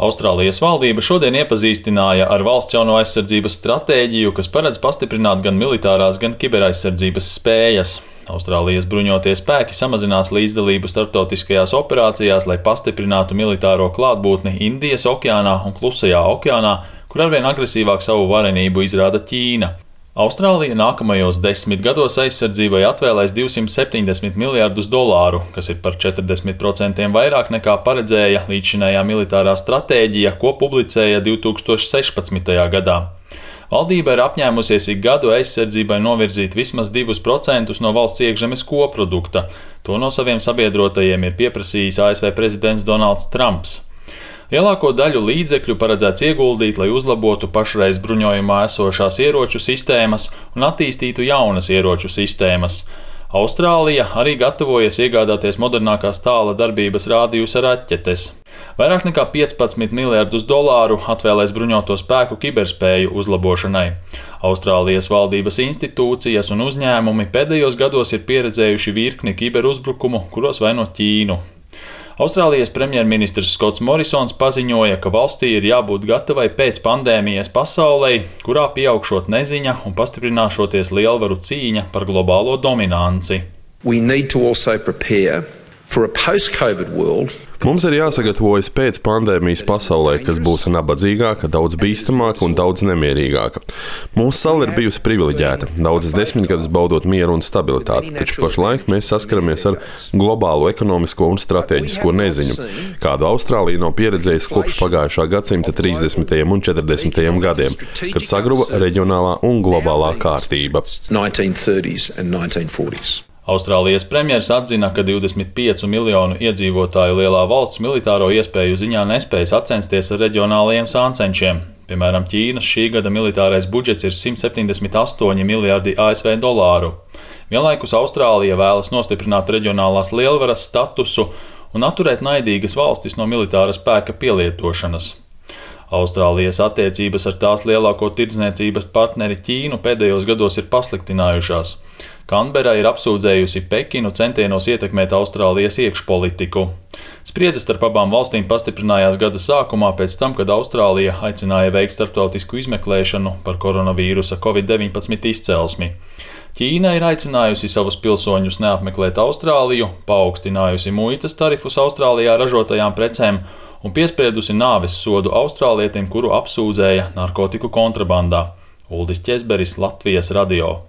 Austrālijas valdība šodien iepazīstināja ar valsts jauno aizsardzības stratēģiju, kas paredz pastiprināt gan militārās, gan kiberaizsardzības spējas. Austrālijas bruņotie spēki samazinās līdzdalību starptautiskajās operācijās, lai pastiprinātu militāro klātbūtni Indijas okeānā un Klusajā okeānā, kur arvien agresīvāk savu varenību izrāda Ķīna. Austrālija nākamajos 10 gados aizsardzībai atvēlēs $270 miljardus, kas ir par 40% vairāk nekā paredzēja līdzšinējā militārā stratēģija, ko publicēja 2016. gadā. Valdība ir apņēmusies ik gadu aizsardzībai novirzīt vismaz 2% no valsts iekšzemes koprodukta. To no saviem sabiedrotajiem ir pieprasījis ASV prezidents Donalds Trumps. Lielāko daļu līdzekļu paredzēts ieguldīt, lai uzlabotu pašreiz bruņojumā esošās ieroču sistēmas un attīstītu jaunas ieroču sistēmas. Austrālija arī gatavojas iegādāties modernākās tāla darbības rādījusa raķetes. Vairāk nekā $15 miljardus atvēlēs bruņoto spēku kiberspēju uzlabošanai. Austrālijas valdības institūcijas un uzņēmumi pēdējos gados ir pieredzējuši virkni kiberuzbrukumu, kuros vaino Ķīnu. Austrālijas premjerministrs Skots Morisons paziņoja, ka valstī ir jābūt gatavai pēc pandēmijas pasaulei, kurā pieaugšot neziņa un pastiprināšoties lielvaru cīņa par globālo dominanci. Mums ir jāsagatavojas pēc pandēmijas pasaulē, kas būs nabadzīgāka, daudz bīstamāka un daudz nemierīgāka. Mūsu sala ir bijusi privileģēta, daudzas desmitgades baudot mieru un stabilitāti, taču pašlaik mēs saskaramies ar globālo ekonomisko un stratēģisko neziņu, kādu Austrālija nav pieredzējusi kopš pagājušā gadsimta 30. un 40. gadiem, kad sagruva reģionālā un globālā kārtība. Austrālijas premjers atzina, ka 25 miljonu iedzīvotāju lielā valsts militāro iespēju ziņā nespēj sacensties ar reģionālajiem sāncenšiem. Piemēram, Ķīnas šī gada militārais budžets ir $178 miljardi ASV. Vienlaikus Austrālija vēlas nostiprināt reģionālās lielvaras statusu un atturēt naidīgas valstis no militāra spēka pielietošanas. Austrālijas attiecības ar tās lielāko tirdzniecības partneri Ķīnu pēdējos gados ir pasliktinājušās. Kanbera ir apsūdzējusi Pekinu centienos ietekmēt Austrālijas iekšpolitiku. Spriedze starp abām valstīm pastiprinājās gada sākumā pēc tam, kad Austrālija aicināja veikt starptautisku izmeklēšanu par koronavīrusa Covid-19 izcelsmi. Ķīna ir aicinājusi savus pilsoņus neapmeklēt Austrāliju, paaugstinājusi muitas tarifus Austrālijā ražotajām precēm un piespriedusi nāves sodu austrālietim, kuru apsūdzēja narkotiku kontrabandā. Uldis Ķezberis, Latvijas radio.